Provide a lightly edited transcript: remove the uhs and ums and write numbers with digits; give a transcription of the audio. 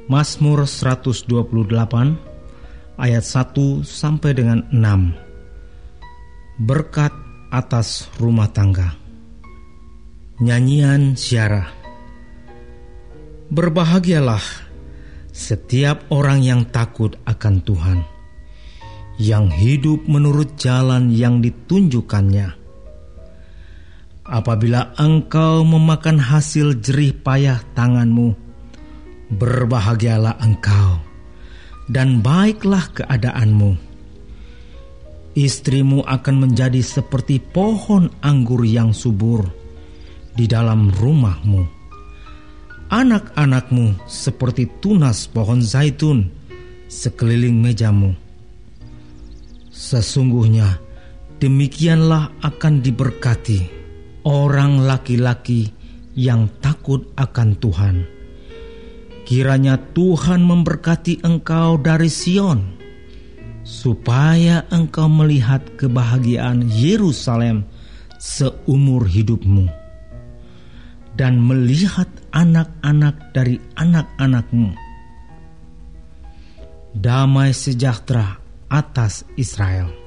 Mazmur 128 ayat 1 sampai dengan 6. Berkat atas rumah tangga. Nyanyian Syarah. Berbahagialah setiap orang yang takut akan Tuhan, yang hidup menurut jalan yang ditunjukkannya. Apabila engkau memakan hasil jerih payah tanganmu, berbahagialah engkau, dan baiklah keadaanmu. Istrimu akan menjadi seperti pohon anggur yang subur di dalam rumahmu. Anak-anakmu seperti tunas pohon zaitun sekeliling mejamu. Sesungguhnya demikianlah akan diberkati orang laki-laki yang takut akan Tuhan. Kiranya Tuhan memberkati engkau dari Sion, supaya engkau melihat kebahagiaan Yerusalem seumur hidupmu, dan melihat anak-anak dari anak-anakmu. Damai sejahtera atas Israel.